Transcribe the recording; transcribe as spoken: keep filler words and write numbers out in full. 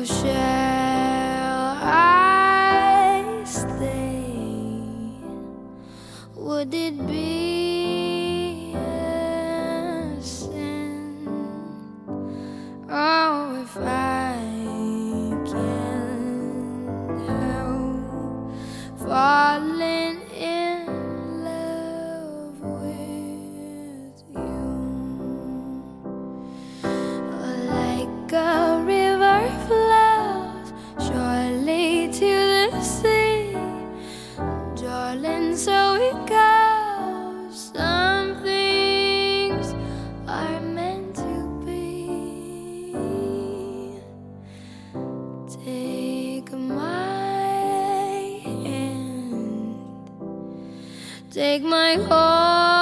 shall I stay? Would it be a sin? Oh, if I can't help falling in love with you, like a river flows surely to the sea, darling, so it goes. Some things are meant to be. Take my hand, take my heart.